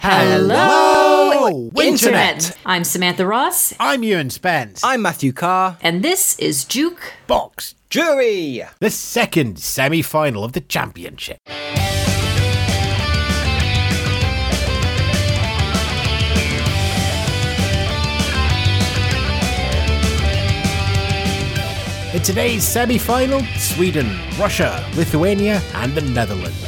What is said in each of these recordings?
Hello, Internet! I'm Samantha Ross. I'm Ewan Spence. I'm Matthew Carr. And this is Juke Box Jury, the second semi-final of the championship. In today's semi-final, Sweden, Russia, Lithuania and the Netherlands.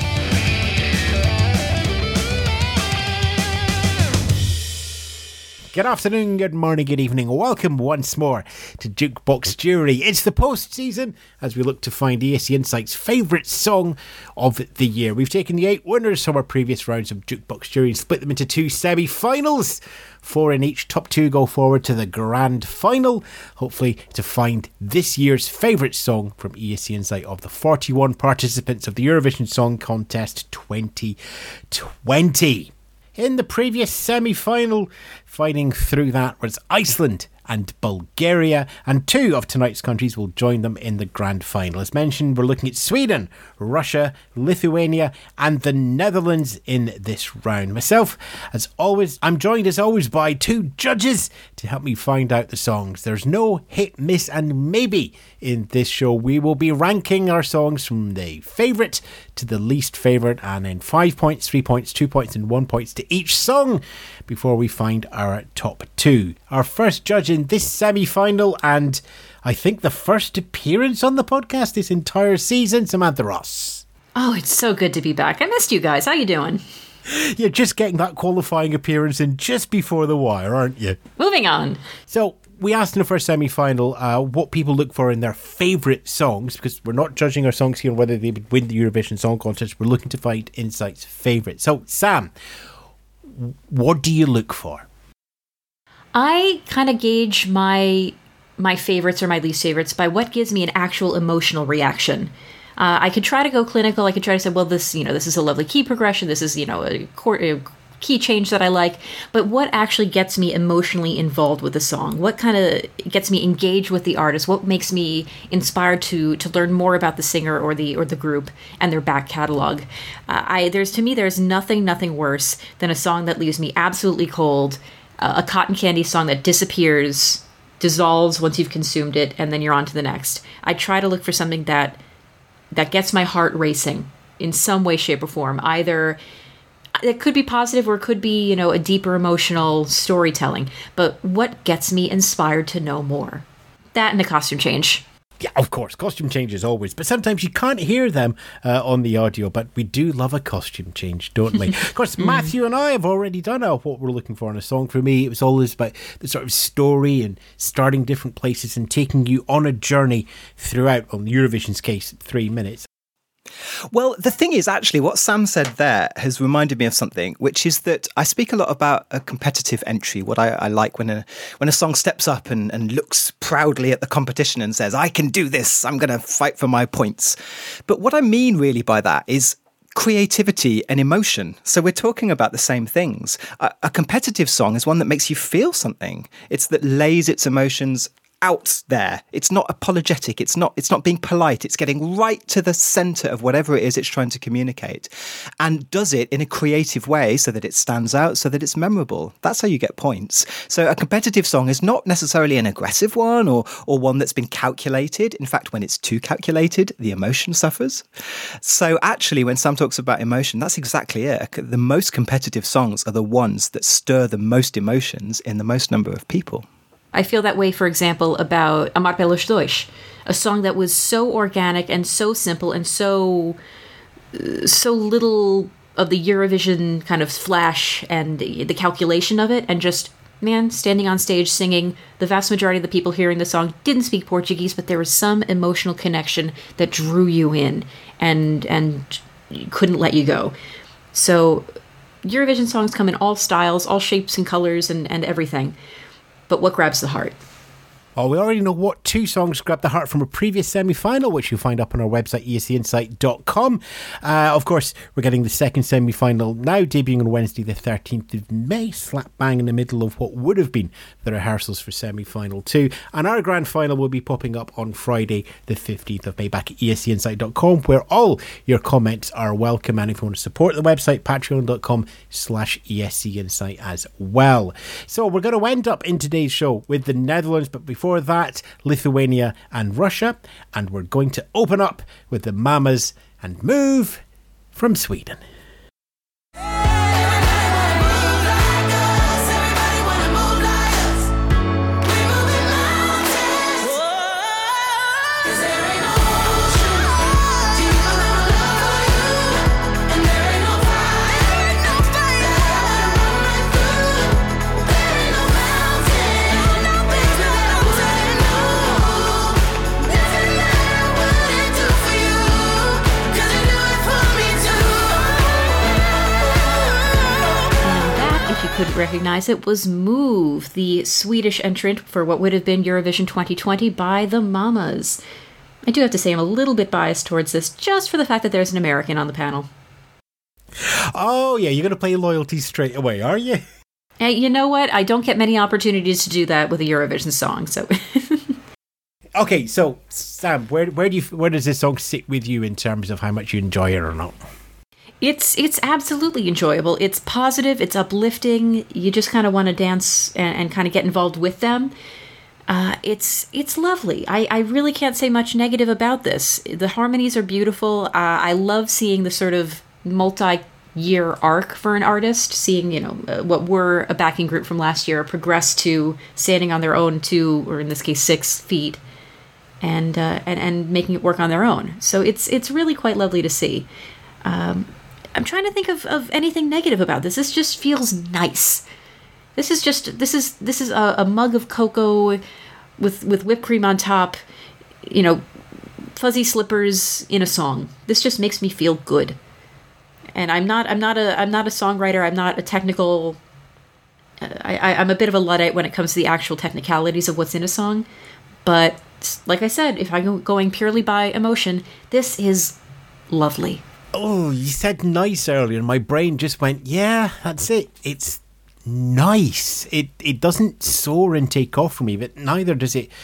Good afternoon, good morning, good evening. Welcome once more to Jukebox Jury. It's the post-season as we look to find ESC Insight's favourite song of the year. We've taken the 8 winners from our previous rounds of Jukebox Jury and split them into 2 semi-finals. 4 in each. Top 2 go forward to the grand final, hopefully to find this year's favourite song from ESC Insight of the 41 participants of the Eurovision Song Contest 2020. In the previous semi-final, fighting through that was Iceland and Bulgaria, and 2 of tonight's countries will join them in the grand final. As mentioned, we're looking at Sweden, Russia, Lithuania and the Netherlands in this round. Myself, as always, I'm joined as always by 2 judges to help me find out the songs. There's no hit, miss and maybe in this show. We will be ranking our songs from the favourite to the least favourite, and then 5 points, 3 points, 2 points and 1 point to each song before we find our top 2. Our first judge in this semi-final, and I think the first appearance on the podcast this entire season, Samantha Ross. Oh, it's so good to be back. I missed you guys. How you doing? You're just getting that qualifying appearance in just before the wire, aren't you? Moving on. So, we asked in the first semi-final what people look for in their favourite songs, because we're not judging our songs here on whether they would win the Eurovision Song Contest. We're looking to find Insight's favourite. So, Sam, what do you look for? I kind of gauge my favorites or my least favorites by what gives me an actual emotional reaction. I could try to go clinical. I could try to say, well, this is a lovely key progression. This is, a key change that I like. But what actually gets me emotionally involved with the song? What kind of gets me engaged with the artist? What makes me inspired to learn more about the singer or the group and their back catalog? There's nothing worse than a song that leaves me absolutely cold. A cotton candy song that dissolves once you've consumed it, and then you're on to the next. I try to look for something that gets my heart racing in some way, shape, or form. Either it could be positive or it could be, a deeper emotional storytelling. But what gets me inspired to know more? That and a costume change. Yeah, of course, costume changes always, but sometimes you can't hear them on the audio, but we do love a costume change, don't we? Of course, Matthew and I have already done what we're looking for in a song. For me, it was always about the sort of story and starting different places and taking you on a journey throughout, on Eurovision's case, 3 minutes. Well, the thing is, actually, what Sam said there has reminded me of something, which is that I speak a lot about a competitive entry, what I like when a song steps up and looks proudly at the competition and says, I can do this, I'm going to fight for my points. But what I mean really by that is creativity and emotion. So we're talking about the same things. A competitive song is one that makes you feel something. It's that lays its emotions out there. It's not apologetic. It's not being polite. It's getting right to the center of whatever it is it's trying to communicate, and does it in a creative way so that it stands out, so that it's memorable. That's how you get points. So a competitive song is not necessarily an aggressive one or one that's been calculated. In fact, when it's too calculated, the emotion suffers. So actually, when Sam talks about emotion, that's exactly it. The most competitive songs are the ones that stir the most emotions in the most number of people. I feel that way, for example, about Amar pelos dois, a song that was so organic and so simple and so little of the Eurovision kind of flash and the calculation of it, and just, standing on stage singing. The vast majority of the people hearing the song didn't speak Portuguese, but there was some emotional connection that drew you in and couldn't let you go. So Eurovision songs come in all styles, all shapes and colors and everything. But what grabs the heart? Oh, we already know what two songs grabbed the heart from a previous semi-final, which you'll find up on our website, escinsight.com. Of course, we're getting the second semi-final now, debuting on Wednesday the 13th of May, slap bang in the middle of what would have been the rehearsals for semi-final 2. And our grand final will be popping up on Friday the 15th of May, back at escinsight.com, where all your comments are welcome. And if you want to support the website, patreon.com/escinsight as well. So we're going to end up in today's show with the Netherlands, but before that, Lithuania and Russia, and we're going to open up with the Mamas and Move from Sweden. Couldn't recognize it, was Move, the Swedish entrant for what would have been Eurovision 2020 by the Mamas. I do have to say I'm a little bit biased towards this, just for the fact that there's an American on the panel. Oh yeah, you're going to play loyalty straight away, are you? Hey, you know what? I don't get many opportunities to do that with a Eurovision song, so... Okay, so Sam, where does this song sit with you in terms of how much you enjoy it or not? It's absolutely enjoyable. It's positive. It's uplifting. You just kind of want to dance and kind of get involved with them. It's lovely. I really can't say much negative about this. The harmonies are beautiful. I love seeing the sort of multi-year arc for an artist, seeing, what were a backing group from last year progress to standing on their own 2, or in this case 6 feet, and making it work on their own. So it's really quite lovely to see. I'm trying to think of anything negative about this. This just feels nice. This is a mug of cocoa with whipped cream on top, fuzzy slippers in a song. This just makes me feel good. And I'm not a songwriter. I'm not a technical. I'm a bit of a Luddite when it comes to the actual technicalities of what's in a song. But like I said, if I'm going purely by emotion, this is lovely. Oh, you said nice earlier, and my brain just went, yeah, that's it. It's nice. It doesn't soar and take off from me, but neither does it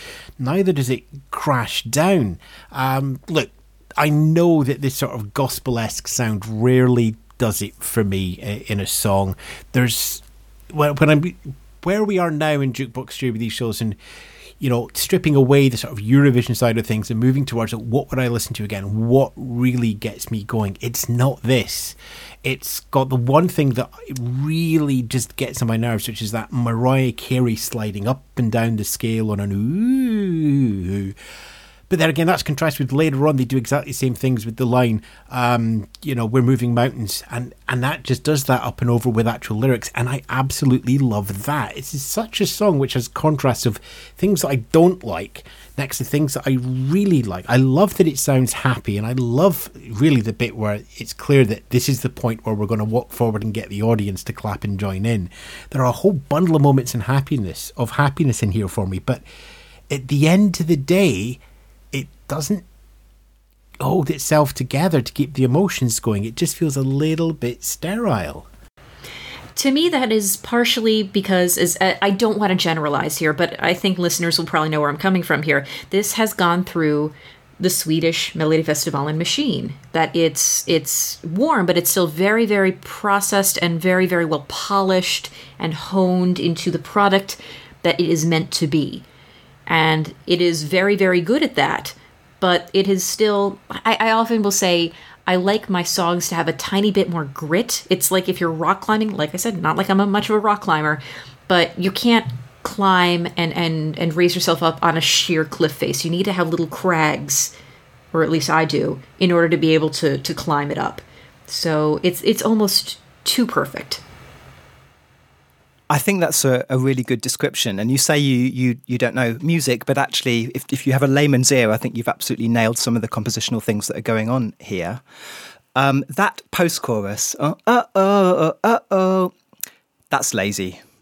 crash down. Look, I know that this sort of gospel-esque sound rarely does it for me in a song. There's where we are now in Jukebox Studio with these shows, and stripping away the sort of Eurovision side of things and moving towards what would I listen to again? What really gets me going? It's not this. It's got the one thing that really just gets on my nerves, which is that Mariah Carey sliding up and down the scale on an ooh. But then again, that's contrasted with later on, they do exactly the same things with the line, we're moving mountains. And that just does that up and over with actual lyrics. And I absolutely love that. It's such a song which has contrasts of things that I don't like next to things that I really like. I love that it sounds happy. And I love really the bit where it's clear that this is the point where we're going to walk forward and get the audience to clap and join in. There are a whole bundle of moments of happiness in here for me. But at the end of the day, it doesn't hold itself together to keep the emotions going. It just feels a little bit sterile. To me, that is partially because, I don't want to generalize here, but I think listeners will probably know where I'm coming from here. This has gone through the Swedish Melodifestivalen machine. That it's warm, but it's still very, very processed and very, very well polished and honed into the product that it is meant to be. And it is very, very good at that. But it is still, I often will say, I like my songs to have a tiny bit more grit. It's like if you're rock climbing, like I said, not like I'm much of a rock climber, but you can't climb and raise yourself up on a sheer cliff face. You need to have little crags, or at least I do, in order to be able to climb it up. So it's almost too perfect. I think that's a really good description. And you say you don't know music, but actually, if you have a layman's ear, I think you've absolutely nailed some of the compositional things that are going on here. That post-chorus, that's lazy.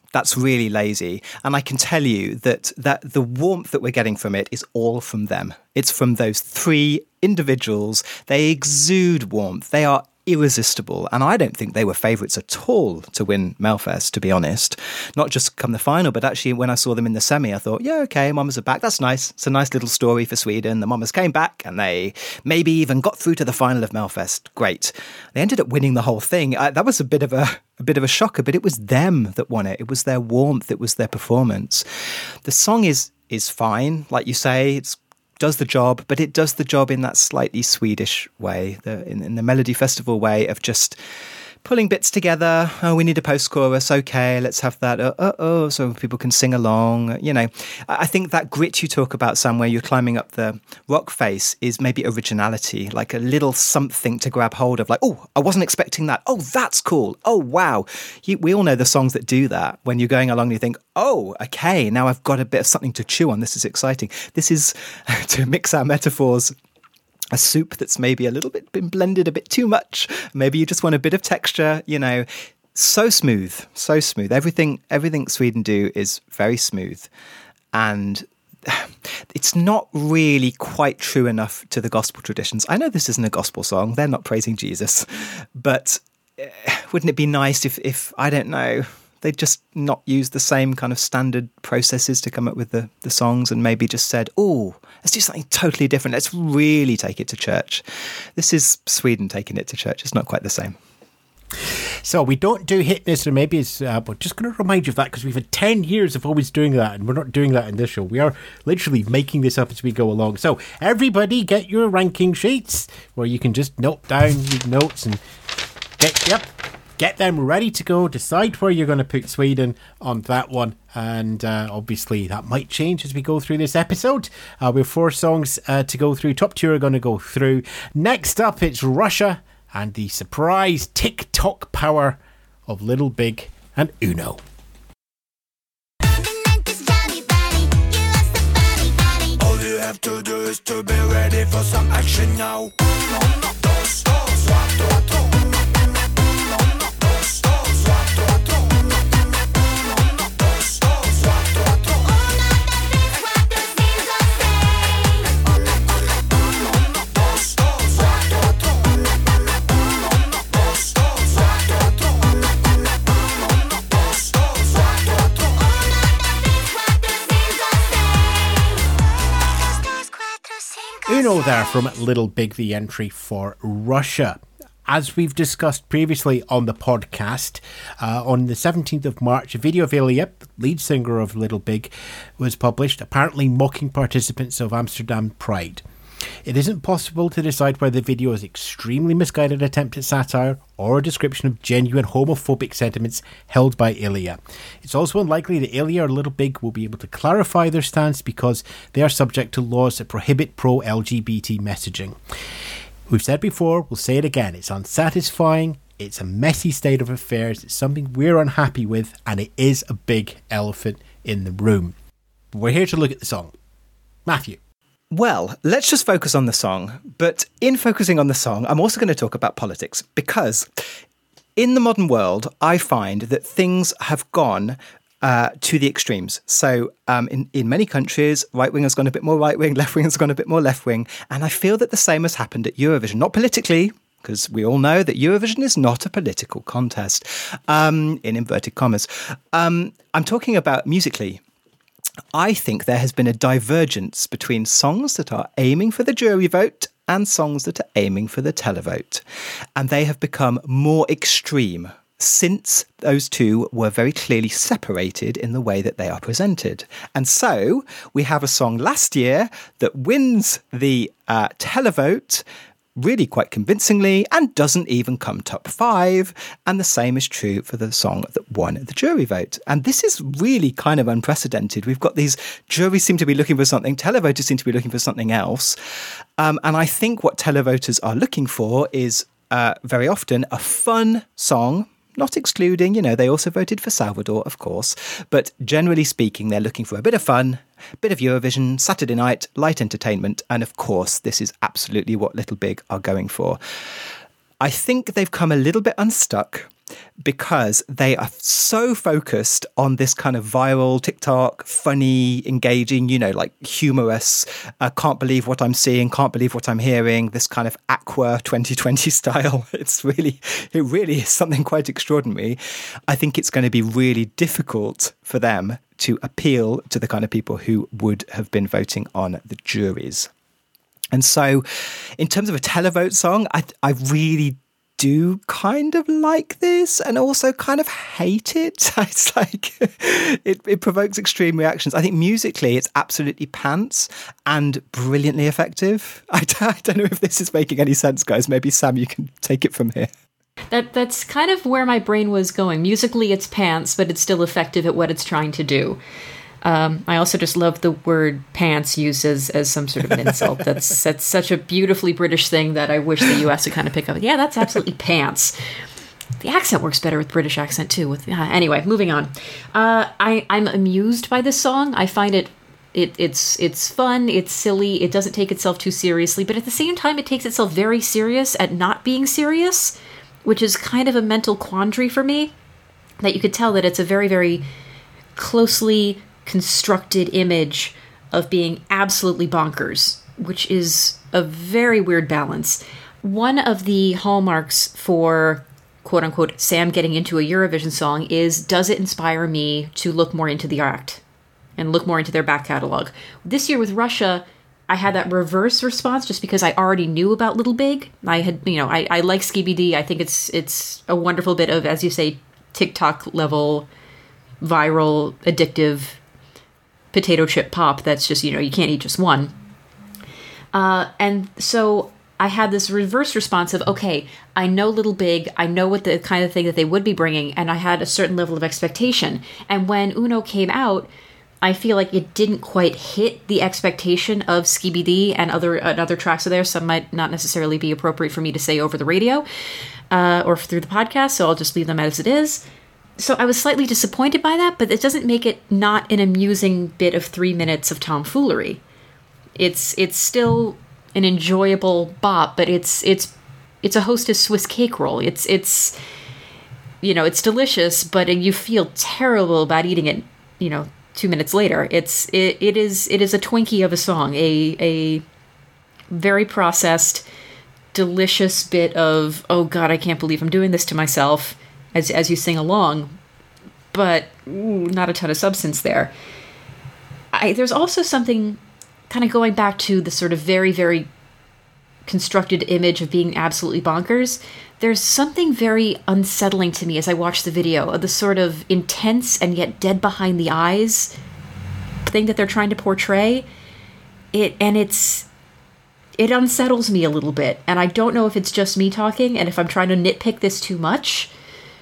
That's really lazy. And I can tell you that the warmth that we're getting from it is all from them. It's from those three individuals. They exude warmth. They are irresistible. And I don't think they were favourites at all to win Melfest, to be honest. Not just come the final, but actually when I saw them in the semi, I thought, yeah, okay, Mamas are back. That's nice. It's a nice little story for Sweden. The Mamas came back and they maybe even got through to the final of Melfest. Great. They ended up winning the whole thing. That was a bit of a shocker, but it was them that won it. It was their warmth. It was their performance. The song is fine. Like you say, it's does the job, but it does the job in that slightly Swedish way, in the Melody Festival way of just pulling bits together. Oh, we need a post-chorus. Okay, let's have that. So people can sing along. You know, I think that grit you talk about, Sam, where you're climbing up the rock face is maybe originality, like a little something to grab hold of. Like, oh, I wasn't expecting that. Oh, that's cool. Oh, wow. We all know the songs that do that. When you're going along, you think, oh, okay, now I've got a bit of something to chew on. This is exciting. This is, to mix our metaphors, a soup that's maybe a little bit been blended a bit too much. Maybe you just want a bit of texture, you know. So smooth, so smooth. Everything Sweden do is very smooth. And it's not really quite true enough to the gospel traditions. I know this isn't a gospel song. They're not praising Jesus. But wouldn't it be nice if I don't know, they'd just not use the same kind of standard processes to come up with the songs and maybe just said, oh, let's do something totally different. Let's really take it to church. This is Sweden taking it to church. It's not quite the same. So we don't do Hitness, or maybe it's, but just going to remind you of that because we've had 10 years of always doing that, and we're not doing that in this show. We are literally making this up as we go along. So everybody get your ranking sheets where you can just note down your notes and get them ready to go. Decide where you're going to put Sweden on that one. And obviously that might change as we go through this episode. We have 4 songs to go through. Top 2 are going to go through. Next up, it's Russia and the surprise TikTok power of Little Big and Uno. All you have to do is to be ready for some action now. Uno there from Little Big, the entry for Russia. As we've discussed previously on the podcast, on the 17th of March, a video of Ilya, lead singer of Little Big, was published, apparently mocking participants of Amsterdam Pride. It isn't possible to decide whether the video is extremely misguided attempt at satire or a description of genuine homophobic sentiments held by Ilya. It's also unlikely that Ilya or Little Big will be able to clarify their stance because they are subject to laws that prohibit pro-LGBT messaging. We've said before, we'll say it again, it's unsatisfying, it's a messy state of affairs, it's something we're unhappy with, and it is a big elephant in the room. But we're here to look at the song. Matthew. Well, let's just focus on the song. But in focusing on the song, I'm also going to talk about politics because in the modern world, I find that things have gone to the extremes. So in many countries, right-wing has gone a bit more right-wing, left-wing has gone a bit more left-wing. And I feel that the same has happened at Eurovision. Not politically, because we all know that Eurovision is not a political contest, in inverted commas. I'm talking about musically. I think there has been a divergence between songs that are aiming for the jury vote and songs that are aiming for the televote. And they have become more extreme since those two were very clearly separated in the way that they are presented. And so we have a song last year that wins the televote really quite convincingly and doesn't even come top 5. And the same is true for the song that won the jury vote. And this is really kind of unprecedented. We've got these juries seem to be looking for something, televoters seem to be looking for something else. And I think what televoters are looking for is very often a fun song, not excluding, they also voted for Salvador, of course. But generally speaking, they're looking for a bit of fun, a bit of Eurovision, Saturday night, light entertainment. And of course, this is absolutely what Little Big are going for. I think they've come a little bit unstuck because they are so focused on this kind of viral TikTok, funny, engaging, like humorous, can't believe what I'm seeing, can't believe what I'm hearing, this kind of Aqua 2020 style. It really is something quite extraordinary. I think it's going to be really difficult for them to appeal to the kind of people who would have been voting on the juries. And so in terms of a televote song, I really do kind of like this and also kind of hate it. It's like it provokes extreme reactions. I think musically it's absolutely pants and brilliantly effective. I don't know if this is making any sense, guys. Maybe Sam, you can take it from here. That's kind of where my brain was going. Musically it's pants, but it's still effective at what it's trying to do. I also just love the word pants used as some sort of an insult. That's such a beautifully British thing that I wish the US would kind of pick up. Yeah, that's absolutely pants. The accent works better with British accent too. Anyway, moving on. I'm amused by this song. I find it's fun, it's silly, it doesn't take itself too seriously, but at the same time it takes itself very serious at not being serious, which is kind of a mental quandary for me. That you could tell that it's a very, very closely constructed image of being absolutely bonkers, which is a very weird balance. One of the hallmarks for quote unquote Sam getting into a Eurovision song is, does it inspire me to look more into the act and look more into their back catalog? This year with Russia, I had that reverse response just because I already knew about Little Big. I like Skibidi. I think it's a wonderful bit of, as you say, TikTok level, viral, addictive potato chip pop that's just, you can't eat just one. And so I had this reverse response of, okay, I know Little Big, I know what the kind of thing that they would be bringing, and I had a certain level of expectation. And when Uno came out, I feel like it didn't quite hit the expectation of Skibidi and other tracks of theirs. Some might not necessarily be appropriate for me to say over the radio or through the podcast, so I'll just leave them as it is. So I was slightly disappointed by that, but it doesn't make it not an amusing bit of 3 minutes of tomfoolery. It's still an enjoyable bop, but it's a Hostess Swiss cake roll. It's delicious, but you feel terrible about eating it, 2 minutes later. It is a Twinkie of a song, a very processed, delicious bit of, oh God, I can't believe I'm doing this to myself, as you sing along, but not a ton of substance there. There's also something kind of going back to the sort of very, very constructed image of being absolutely bonkers. There's something very unsettling to me as I watch the video of the sort of intense and yet dead behind the eyes thing that they're trying to portray. It unsettles me a little bit, and I don't know if it's just me talking and if I'm trying to nitpick this too much.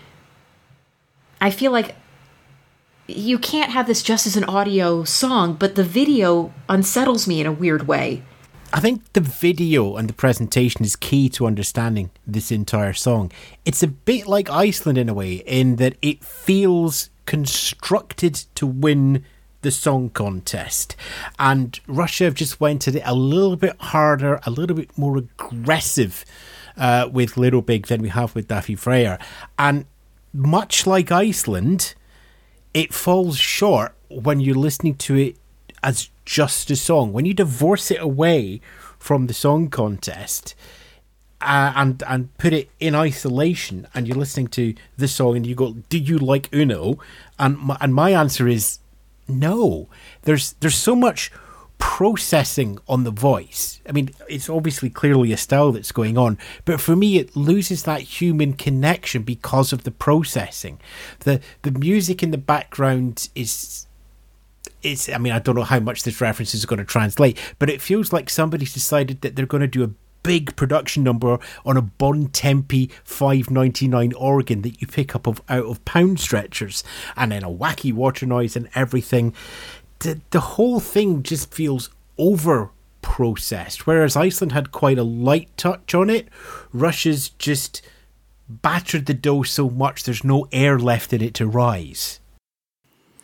I feel like you can't have this just as an audio song, but the video unsettles me in a weird way. I think the video and the presentation is key to understanding this entire song. It's a bit like Iceland in a way, in that it feels constructed to win the song contest. And Russia have just went at it a little bit harder, a little bit more aggressive with Little Big than we have with Daði Freyr. And much like Iceland, it falls short when you're listening to it as just a song. When you divorce it away from the song contest and put it in isolation, and you're listening to the song and you go, do you like Uno? And my answer is no. There's so much processing on the voice. I mean, it's obviously clearly a style that's going on, but for me it loses that human connection because of the processing. The music in the background is I mean, I don't know how much this reference is going to translate, but it feels like somebody's decided that they're going to do a big production number on a Bontempi 599 organ that you pick up out of pound stretchers, and then a wacky water noise and everything. The whole thing just feels over processed, whereas Iceland had quite a light touch on it. Russia's just battered the dough so much there's no air left in it to rise.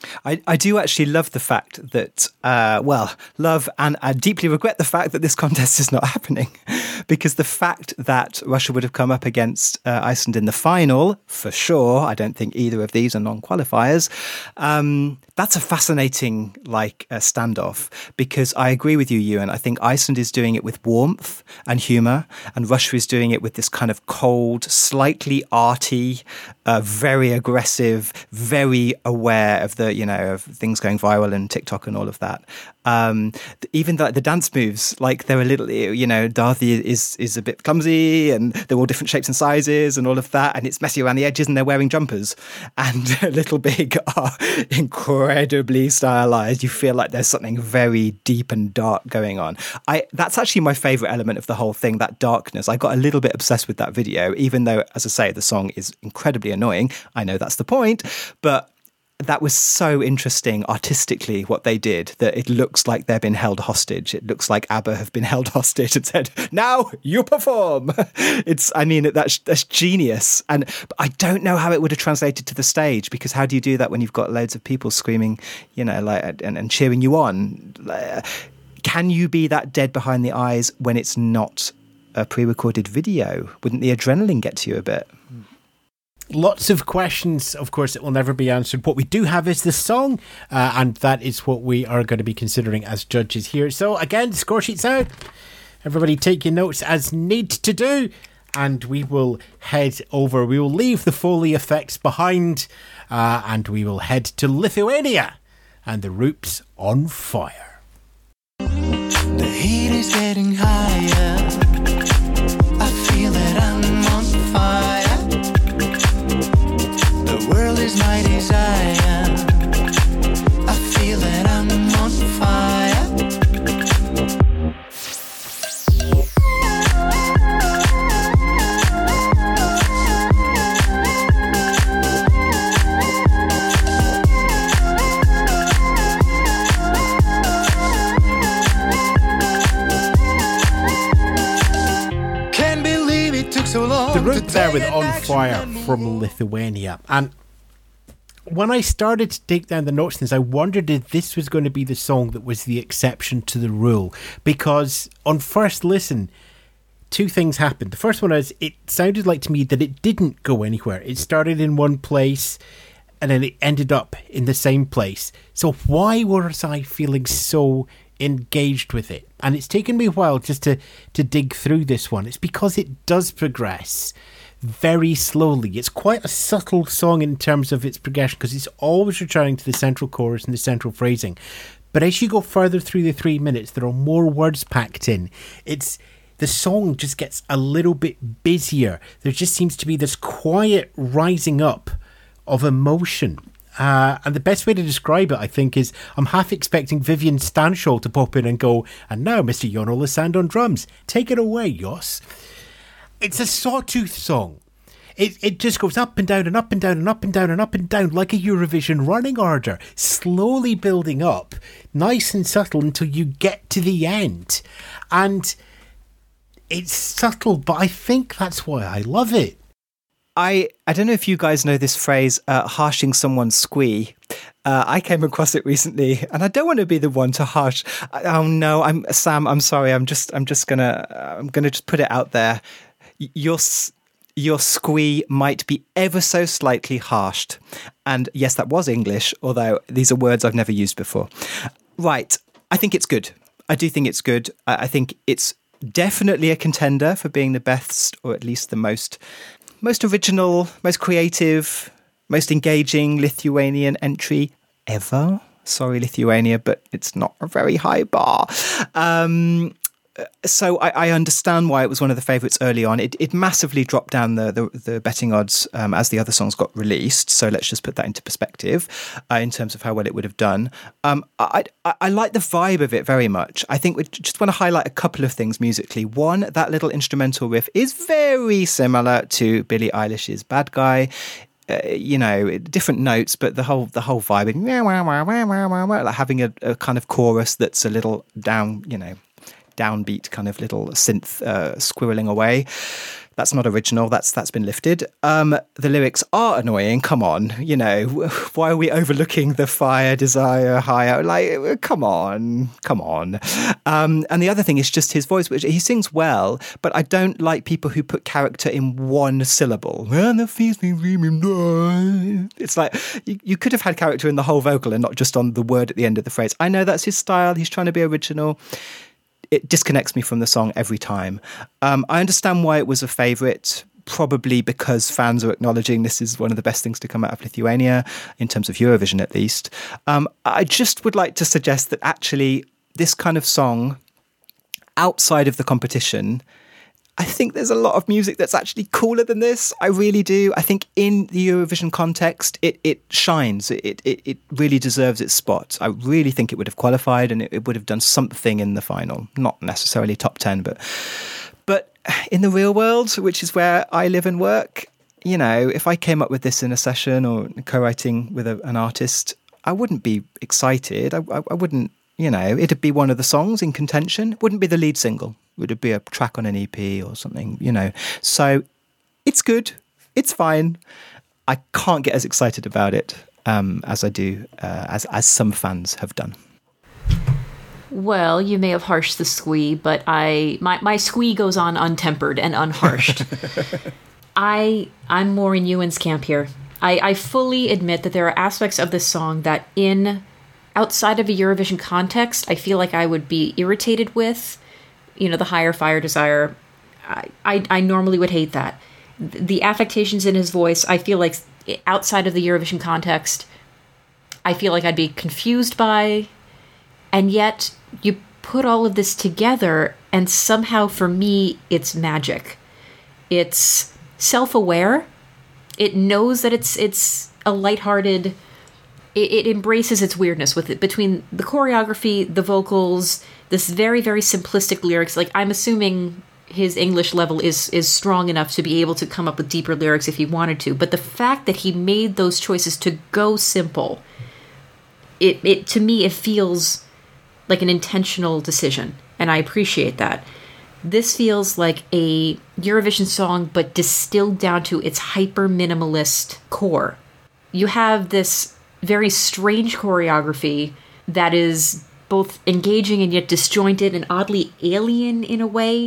I do actually love the fact that, love and I deeply regret the fact that this contest is not happening, because the fact that Russia would have come up against Iceland in the final, for sure, I don't think either of these are non-qualifiers, that's a fascinating standoff, because I agree with you, Ewan. I think Iceland is doing it with warmth and humour, and Russia is doing it with this kind of cold, slightly arty, very aggressive, very aware of of things going viral and TikTok and all of that. Even the dance moves, they're a little, Darthi is a bit clumsy, and they're all different shapes and sizes and all of that, and it's messy around the edges, and they're wearing jumpers. And Little Big are incredibly stylized. You feel like there's something very deep and dark going on. That's actually my favorite element of the whole thing, that darkness. I got a little bit obsessed with that video, even though, as I say, the song is incredibly annoying. I know that's the point, but that was so interesting artistically what they did, that it looks like they're being held hostage. It looks like ABBA have been held hostage and said, now you perform. That's genius. But I don't know how it would have translated to the stage, because how do you do that when you've got loads of people screaming, and cheering you on? Can you be that dead behind the eyes when it's not a pre-recorded video? Wouldn't the adrenaline get to you a bit? Lots of questions, of course, that will never be answered. What we do have is the song, and that is what we are going to be considering as judges here. So again, score sheets out. Everybody take your notes as need to do, and we will head over. We will leave the Foley effects behind, and we will head to Lithuania and the Roops on Fire. The heat is getting higher. I feel that I'm on fire. The world is my desire. I feel that I'm on fire. Can't believe it took so long. The Roots there with On Fire from Lithuania. And when I started to take down the notes, I wondered if this was going to be the song that was the exception to the rule, because on first listen, two things happened. The first one is, it sounded like to me that it didn't go anywhere. It started in one place and then it ended up in the same place. So why was I feeling so engaged with it? And it's taken me a while just to dig through this one. It's because it does progress very slowly. It's quite a subtle song in terms of its progression, because it's always returning to the central chorus and the central phrasing. But as you go further through the 3 minutes, there are more words packed in. The song just gets a little bit busier. There just seems to be this quiet rising up of emotion. And the best way to describe it, I think, is I'm half expecting Vivian Stanshall to pop in and go, and now Mr. Jon Ole Sand on drums. Take it away, Jos. It's a sawtooth song. It just goes up and down and up and down and up and down and up and down like a Eurovision running order, slowly building up, nice and subtle until you get to the end. And it's subtle, but I think that's why I love it. I don't know if you guys know this phrase, harshing someone's squee. I came across it recently, and I don't want to be the one to harsh. Oh no, Sam. I'm sorry. I'm gonna just put it out there. Your squee might be ever so slightly harshed. And yes, that was English, although these are words I've never used before. Right. I think it's good. I do think it's good. I think it's definitely a contender for being the best, or at least the most original, most creative, most engaging Lithuanian entry ever. Sorry, Lithuania, but it's not a very high bar. So I understand why it was one of the favourites early on. It massively dropped down the betting odds as the other songs got released. So let's just put that into perspective in terms of how well it would have done. I like the vibe of it very much. I think we just want to highlight a couple of things musically. One, that little instrumental riff is very similar to Billie Eilish's Bad Guy. Different notes, but the whole vibe, like having a kind of chorus that's a little downbeat kind of little synth squirreling away. That's not original. That's been lifted. The lyrics are annoying. Come on, why are we overlooking the fire, desire, higher? Like, come on. And the other thing is just his voice, which he sings well, but I don't like people who put character in one syllable. It's like you could have had character in the whole vocal and not just on the word at the end of the phrase. I know that's his style. He's trying to be original. It disconnects me from the song every time. I understand why it was a favourite, probably because fans are acknowledging this is one of the best things to come out of Lithuania, in terms of Eurovision at least. I just would like to suggest that actually this kind of song, outside of the competition, I think there's a lot of music that's actually cooler than this. I really do. I think in the Eurovision context, it shines. It really deserves its spot. I really think it would have qualified and it would have done something in the final. Not necessarily top 10, but in the real world, which is where I live and work, if I came up with this in a session or co-writing with an artist, I wouldn't be excited. I wouldn't, it'd be one of the songs in contention. It wouldn't be the lead single. Would it be a track on an EP or something, So it's good. It's fine. I can't get as excited about it as I do, as some fans have done. Well, you may have harshed the squee, but my squee goes on untempered and unharshed. I'm more in Ewan's camp here. I fully admit that there are aspects of this song that outside of a Eurovision context, I feel like I would be irritated with. The higher fire desire, I normally would hate that. The affectations in his voice, I feel like outside of the Eurovision context, I feel like I'd be confused by. And yet, you put all of this together, and somehow for me, it's magic. It's self-aware. It knows that it's a lighthearted. It embraces its weirdness with it, between the choreography, the vocals, this very, very simplistic lyrics. Like, I'm assuming his English level is strong enough to be able to come up with deeper lyrics if he wanted to. But the fact that he made those choices to go simple, it to me, it feels like an intentional decision. And I appreciate that. This feels like a Eurovision song, but distilled down to its hyper-minimalist core. You have this very strange choreography that is both engaging and yet disjointed and oddly alien in a way.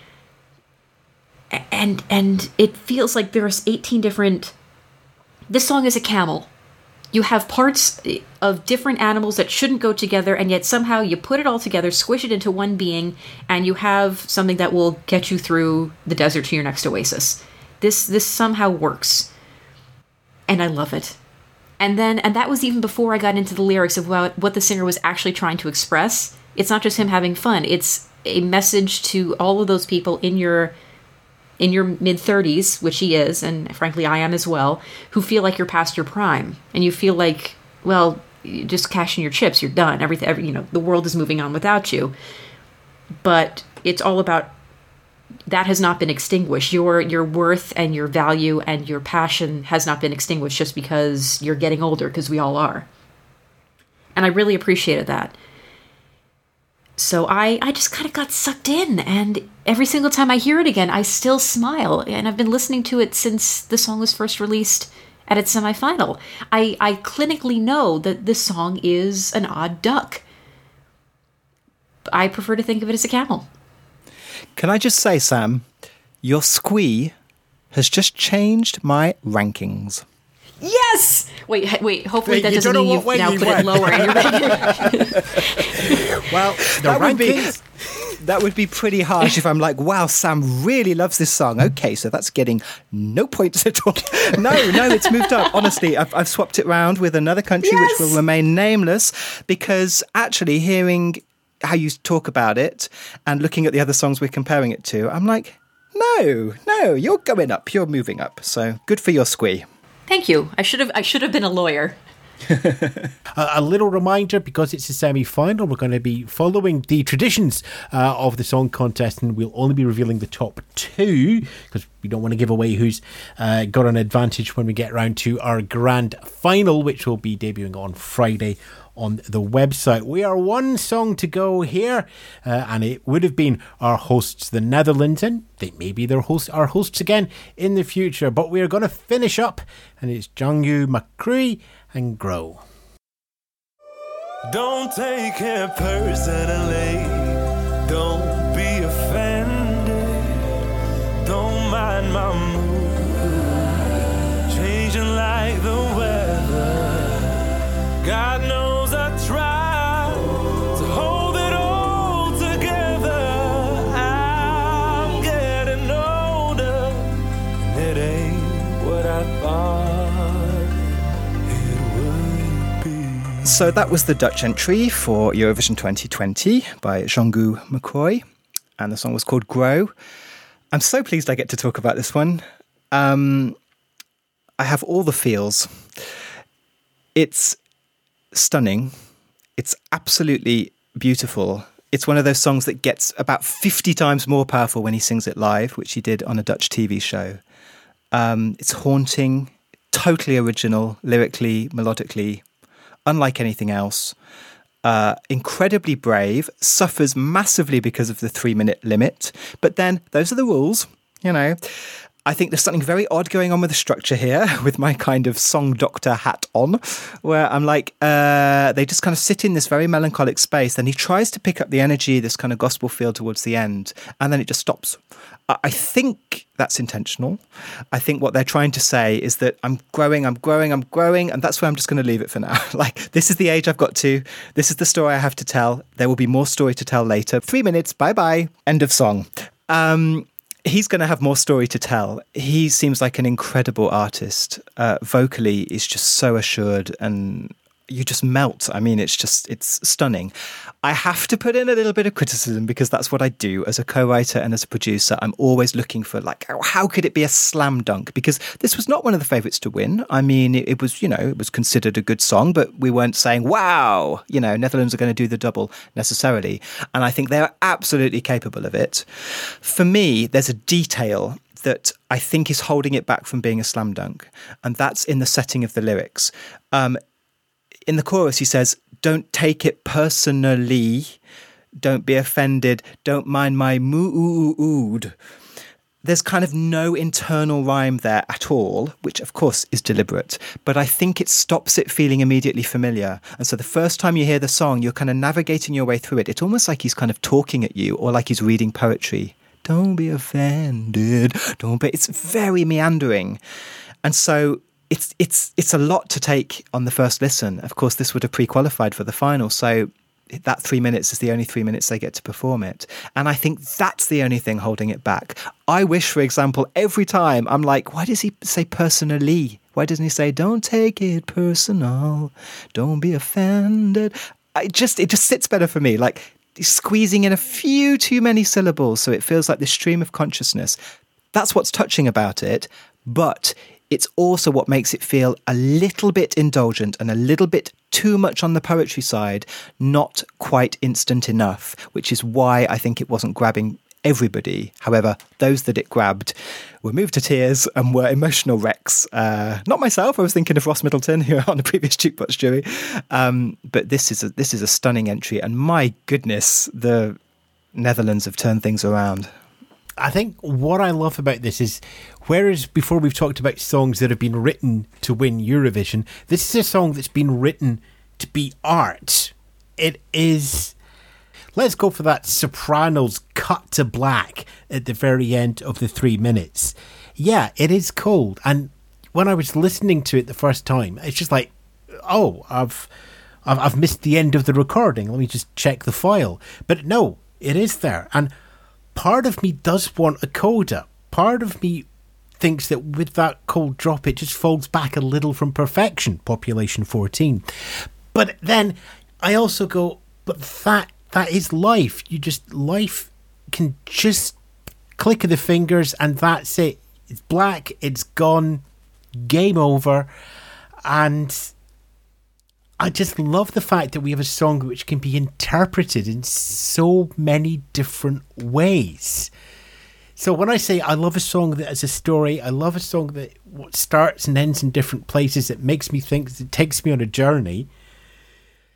And it feels like there's 18 different... This song is a camel. You have parts of different animals that shouldn't go together, and yet somehow you put it all together, squish it into one being, and you have something that will get you through the desert to your next oasis. This somehow works. And I love it. And that was even before I got into the lyrics of what the singer was actually trying to express. It's not just him having fun. It's a message to all of those people in your mid-30s, which he is, and frankly I am as well, who feel like you're past your prime. And you feel like, well, you just cash in your chips, you're done. Everything, the world is moving on without you. But it's all about that has not been extinguished. Your worth and your value and your passion has not been extinguished just because you're getting older, because we all are. And I really appreciated that. So I just kind of got sucked in, and every single time I hear it again, I still smile. And I've been listening to it since the song was first released at its semifinal. I clinically know that this song is an odd duck. I prefer to think of it as a camel. Can I just say, Sam, your squee has just changed my rankings. Yes! Wait. Hopefully that doesn't mean you've now put it lower in your ranking. Well, that would be pretty harsh if I'm like, wow, Sam really loves this song. Okay, so that's getting no points at all. No, it's moved up. Honestly, I've swapped it round with another country, which will remain nameless, because actually hearing how you talk about it and looking at the other songs we're comparing it to, I'm like, no, you're going up, you're moving up. So good for your squee. Thank you. I should have been a lawyer. A little reminder, because it's a semi-final, we're going to be following the traditions of the song contest, and we'll only be revealing the top two, because we don't want to give away who's got an advantage when we get around to our grand final, which will be debuting on Friday on the website. We are one song to go here, and it would have been our hosts, the Netherlands, and they may be our hosts again in the future. But we are going to finish up, and it's Jungwoo McCree and Grow. Don't take it personally. Don't be offended. Don't mind my mood, changing like the weather. God knows I try to hold it all together. I'm getting older, and it ain't what I thought it would be. So that was the Dutch entry for Eurovision 2020 by Jungwoo McCree, and the song was called Grow. I'm so pleased I get to talk about this one. I have all the feels. It's stunning. It's absolutely beautiful. It's one of those songs that gets about 50 times more powerful when he sings it live, which he did on a Dutch TV show. It's haunting, totally original, lyrically, melodically, unlike anything else. Incredibly brave, suffers massively because of the 3-minute limit. But then, those are the rules, you know. I think there's something very odd going on with the structure here, with my kind of song doctor hat on, where I'm like, they just kind of sit in this very melancholic space. Then he tries to pick up the energy, this kind of gospel feel towards the end, and then it just stops. I think that's intentional. I think what they're trying to say is that I'm growing, and that's where I'm just going to leave it for now. Like, this is the age I've got to. This is the story I have to tell. There will be more story to tell later. 3 minutes, bye-bye, end of song. He's going to have more story to tell. He seems like an incredible artist. Vocally, is just so assured, and you just melt. I mean, it's stunning. I have to put in a little bit of criticism because that's what I do as a co-writer and as a producer. I'm always looking for, like, how could it be a slam dunk? Because this was not one of the favourites to win. I mean, it was, you know, it was considered a good song, but we weren't saying, wow, you know, Netherlands are going to do the double necessarily. And I think they're absolutely capable of it. For me, there's a detail that I think is holding it back from being a slam dunk, and that's in the setting of the lyrics. In the chorus, he says, don't take it personally, don't be offended, don't mind my mood. There's kind of no internal rhyme there at all, which of course is deliberate, but I think it stops it feeling immediately familiar. And so the first time you hear the song, you're kind of navigating your way through it. It's almost like he's kind of talking at you, or like he's reading poetry. Don't be offended, it's very meandering. And so it's a lot to take on the first listen. Of course, this would have pre-qualified for the final, so that 3 minutes is the only 3 minutes they get to perform it. And I think that's the only thing holding it back. I wish, for example, every time I'm like, why does he say personally? Why doesn't he say, don't take it personal, don't be offended? It just sits better for me. Like, squeezing in a few too many syllables so it feels like this stream of consciousness. That's what's touching about it, but it's also what makes it feel a little bit indulgent and a little bit too much on the poetry side, not quite instant enough, which is why I think it wasn't grabbing everybody. However, those that it grabbed were moved to tears and were emotional wrecks. Not myself. I was thinking of Ross Middleton, who on the previous Jukebox Jury. But this is a stunning entry, and my goodness, the Netherlands have turned things around. I think what I love about this is, whereas before we've talked about songs that have been written to win Eurovision, this is a song that's been written to be art. It is, let's go for that sopranos cut to black at the very end of the 3 minutes. Yeah, it is cold. And when I was listening to it the first time, it's just like, oh, I've missed the end of the recording. Let me just check the file. But no, it is there. And part of me does want a coda. Part of me thinks that with that cold drop, it just folds back a little from perfection, population 14. But then I also go, but that is life. Life can just click of the fingers and that's it. It's black, it's gone, game over. And I just love the fact that we have a song which can be interpreted in so many different ways. So when I say I love a song that has a story, I love a song that starts and ends in different places, it makes me think, it takes me on a journey.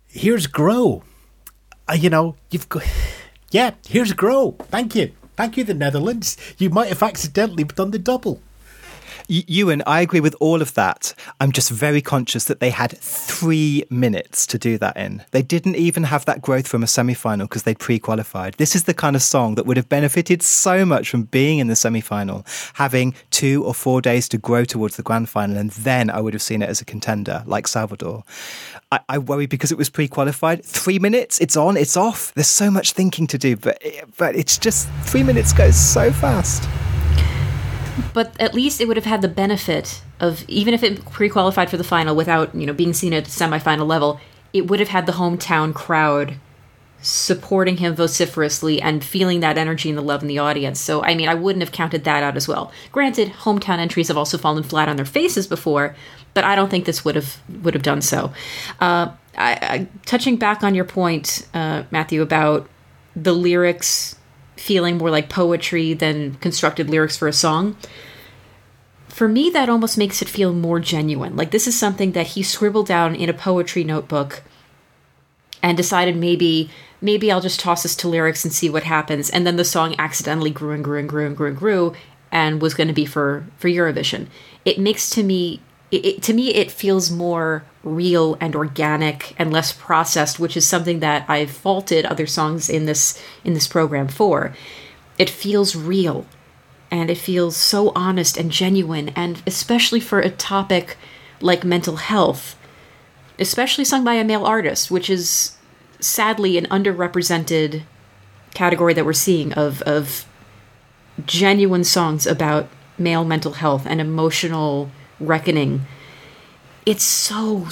Here's Grow. You've got... Yeah, here's Grow. Thank you. Thank you, the Netherlands. You might have accidentally done the double. Ewan, I agree with all of that. I'm just very conscious that they had 3 minutes to do that in. They didn't even have that growth from a semi-final because they'd pre-qualified. This is the kind of song that would have benefited so much from being in the semi-final, having 2 or 4 days to grow towards the grand final, and then I would have seen it as a contender, like Salvador. I worry because it was pre-qualified. 3 minutes, it's on, it's off. There's so much thinking to do, but it's just 3 minutes goes so fast. But at least it would have had the benefit of, even if it pre-qualified for the final without, being seen at the semi-final level, it would have had the hometown crowd supporting him vociferously and feeling that energy and the love in the audience. So, I wouldn't have counted that out as well. Granted, hometown entries have also fallen flat on their faces before, but I don't think this would have done so. Touching back on your point, Matthew, about the lyrics feeling more like poetry than constructed lyrics for a song. For me, that almost makes it feel more genuine. Like this is something that he scribbled down in a poetry notebook and decided maybe I'll just toss this to lyrics and see what happens. And then the song accidentally grew and grew and grew and grew and grew and was going to be for Eurovision. It makes to me it feels more real and organic and less processed, which is something that I've faulted other songs in this program for. It feels real, and it feels so honest and genuine, and especially for a topic like mental health, especially sung by a male artist, which is sadly an underrepresented category that we're seeing of genuine songs about male mental health and emotional reckoning. It's so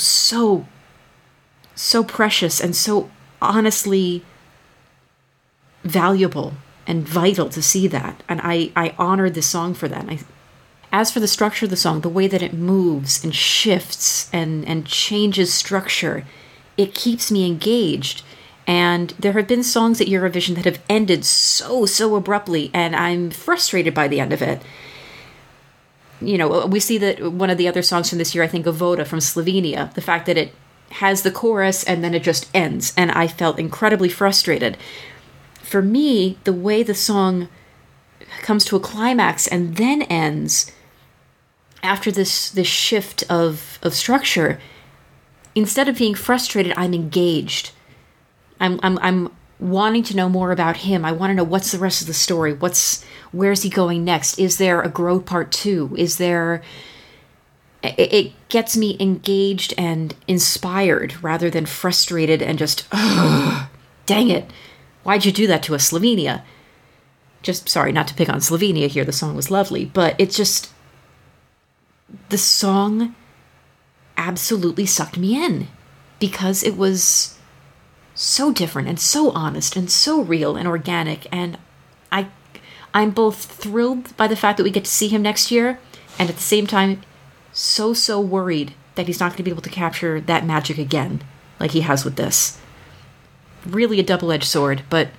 precious and so honestly valuable and vital to see that. And I honor this song for that. As for the structure of the song, the way that it moves and shifts and changes structure, it keeps me engaged. And there have been songs at Eurovision that have ended so abruptly, and I'm frustrated by the end of it. We see that one of the other songs from this year, I think, Voda from Slovenia, the fact that it has the chorus and then it just ends, and I felt incredibly frustrated. For me, the way the song comes to a climax and then ends after this shift of structure, instead of being frustrated, I'm engaged. I'm wanting to know more about him. I want to know what's the rest of the story. Where's he going next? Is there a Grow Part 2? It gets me engaged and inspired rather than frustrated and just, dang it. Why'd you do that to us, Slovenia? Just, sorry, not to pick on Slovenia here. The song was lovely, but it's just, the song absolutely sucked me in because it was so different and so honest and so real and organic, and I'm both thrilled by the fact that we get to see him next year, and at the same time so worried that he's not going to be able to capture that magic again like he has with this. Really a double-edged sword, but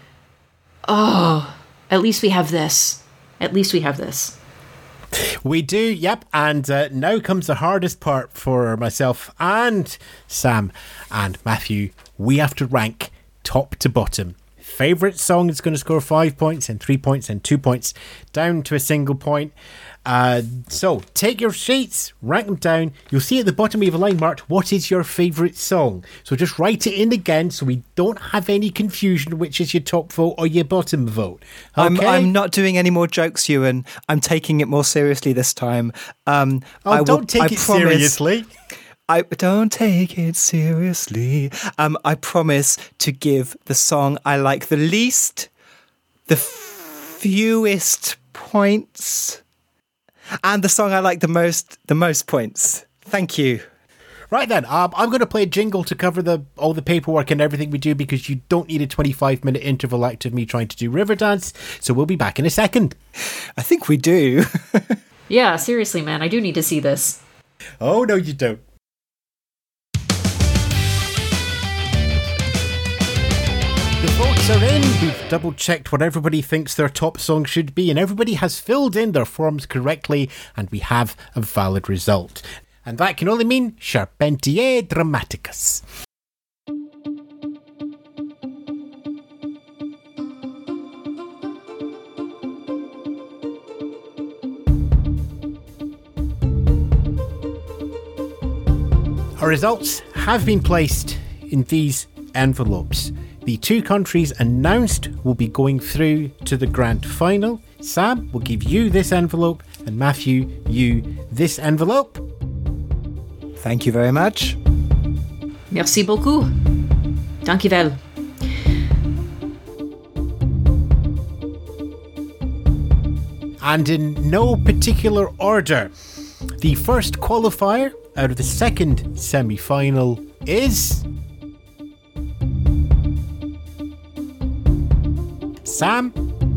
at least we have this. At least we have this. We do, yep. And now comes the hardest part for myself and Sam and Matthew. We have to rank top to bottom. Favourite song is going to score 5 points and 3 points and 2 points down to a single point. So take your sheets, rank them down. You'll see at the bottom we have a line marked, what is your favourite song? So just write it in again so we don't have any confusion which is your top vote or your bottom vote. Okay? I'm not doing any more jokes, Ewan. I'm taking it more seriously this time. Don't take it seriously. I don't take it seriously. I promise to give the song I like the least, the fewest points, and the song I like the most points. Thank you. Right then, I'm going to play a jingle to cover all the paperwork and everything we do, because you don't need a 25-minute interval act of me trying to do Riverdance, so we'll be back in a second. I think we do. Yeah, seriously, man, I do need to see this. Oh, no, you don't. The votes are in. We've double-checked what everybody thinks their top song should be, and everybody has filled in their forms correctly, and we have a valid result. And that can only mean Charpentier Dramaticus. Our results have been placed in these envelopes. The 2 countries announced will be going through to the grand final. Sam will give you this envelope, and Matthew, you this envelope. Thank you very much. Merci beaucoup. Dankjewel. And in no particular order, the first qualifier out of the second semi-final is... Sam?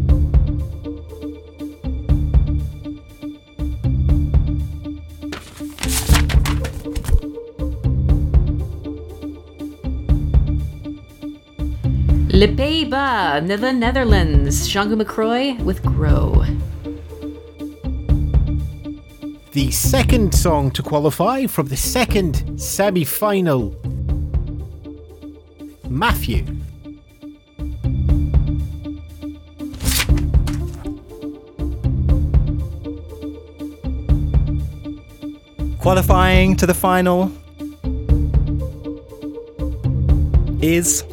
Le Pays-Bas, the Netherlands. Django McCroy with Grow. The second song to qualify from the second semi-final. Matthew. Qualifying to the final is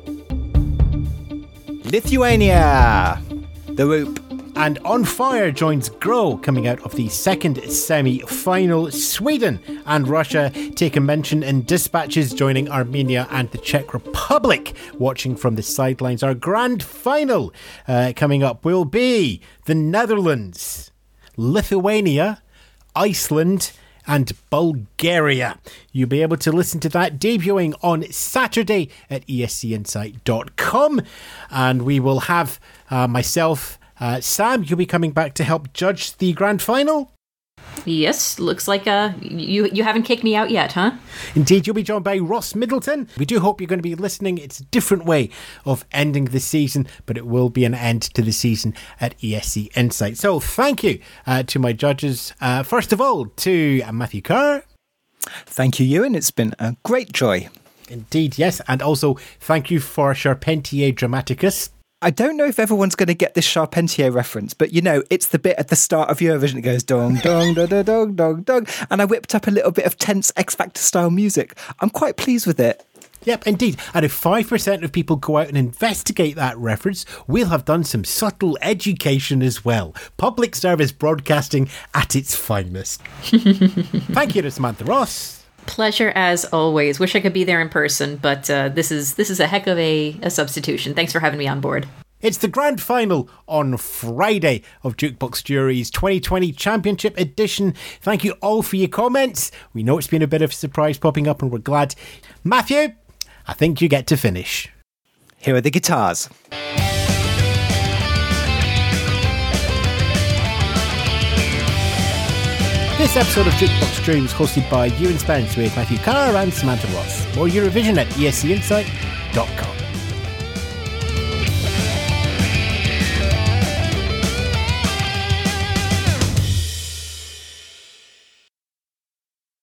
Lithuania. The Whoop. And On Fire joins Grow, coming out of the second semi-final. Sweden and Russia take a mention in Dispatches, joining Armenia and the Czech Republic. Watching from the sidelines, our grand final coming up will be the Netherlands, Lithuania, Iceland and Bulgaria. You'll be able to listen to that debuting on Saturday at escinsight.com. And we will have myself... Sam, you'll be coming back to help judge the grand final? Yes, looks like you haven't kicked me out yet, huh? Indeed, you'll be joined by Ross Middleton. We do hope you're going to be listening. It's a different way of ending the season, but it will be an end to the season at ESC Insight. So thank you to my judges. First of all, to Matthew Carr. Thank you, Ewan. It's been a great joy. Indeed, yes. And also thank you for Charpentier Dramaticus. I don't know if everyone's going to get this Charpentier reference, but it's the bit at the start of Eurovision that goes dong, dong, dong, dong, dong, dong, dong. And I whipped up a little bit of tense X Factor style music. I'm quite pleased with it. Yep, indeed. And if 5% of people go out and investigate that reference, we'll have done some subtle education as well. Public service broadcasting at its finest. Thank you to Samantha Ross. Pleasure as always. Wish I could be there in person, but this is a heck of a substitution. Thanks for having me on board. It's the grand final on Friday of Jukebox Jury's 2020 Championship Edition. Thank you all for your comments. We know it's been a bit of a surprise popping up and we're glad. Matthew, I think you get to finish. Here are the guitars. This episode of Jukebox Jury was hosted by Ewan Spence with Matthew Carr and Samantha Ross. More Eurovision at escinsight.com.